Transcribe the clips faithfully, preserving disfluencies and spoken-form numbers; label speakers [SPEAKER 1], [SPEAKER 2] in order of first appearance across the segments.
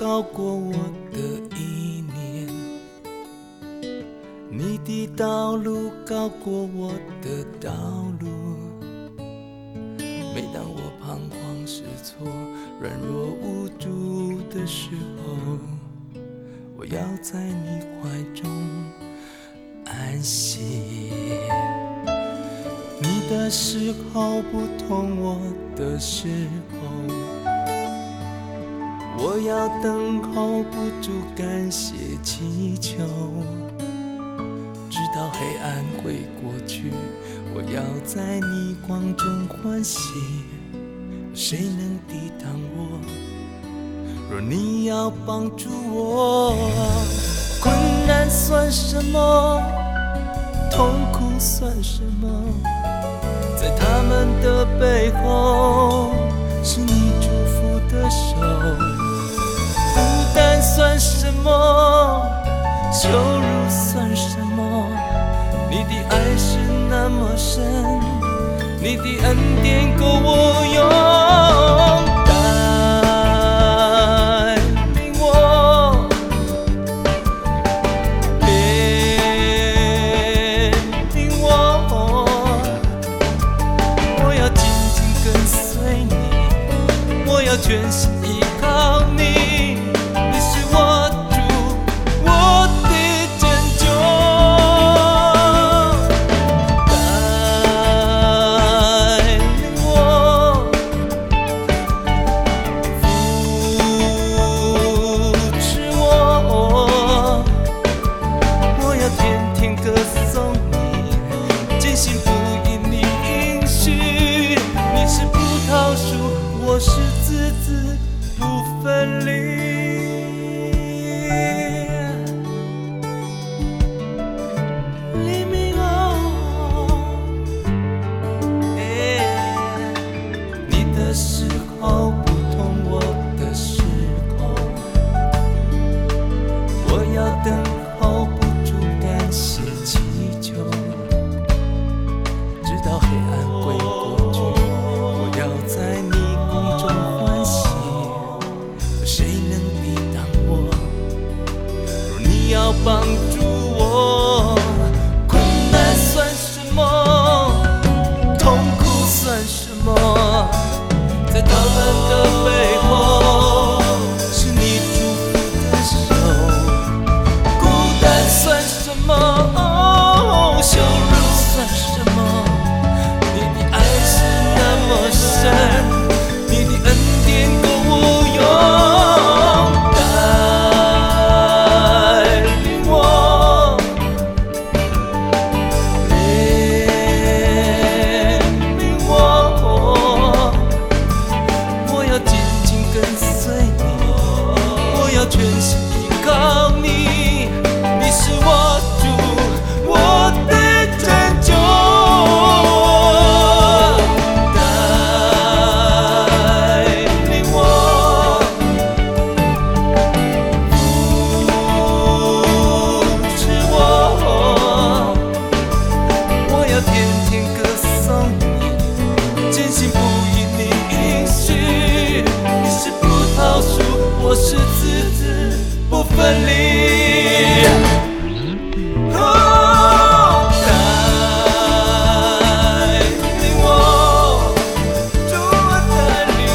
[SPEAKER 1] 高过我的意念，你的道路高过我的道路。每当我彷徨失措、软弱无助的时候，我要在你怀中安息。你的时候不同我的时候，我要等候不住，感谢祈求，直到黑暗会过去。我要在你光中欢喜，谁能抵挡我？若你要帮助我，困难算什么？痛苦算什么？在他们的背后，是你祝福的手。孤单算什么？羞辱算什么？你的爱是那么深，你的恩典够我用。带领我，带领我，我要紧紧跟随你，我要全心依靠你，你是我主，我的拯救。我是枝子不分离，黎明哦，你的时候不同我的时候，我要等候不住，感谢祈求，直到黑暗会过去。我要在你要帮助我，困难算什么？痛苦算什么？在他们的背后，是你祝福的手。孤单算什么？哦，羞辱算什么？你的爱是那么深，你的恩典够我用。全心依靠你，你是我主，我的拯救。带领我，扶持我，我要天天歌颂你，坚信不疑你应许，你是葡萄树，我是枝子不分离，哦，带领我，主啊带领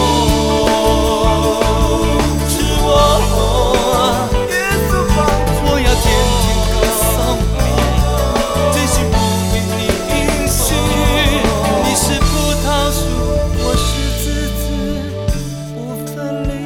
[SPEAKER 1] 我，是我，耶稣帮助我，要天天歌颂你，真心不疑你应许，你是葡萄树，我是枝子，不分离。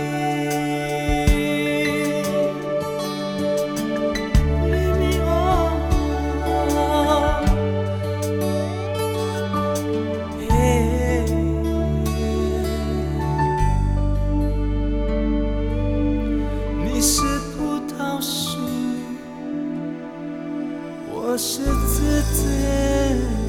[SPEAKER 1] 你是葡萄树，我是枝子。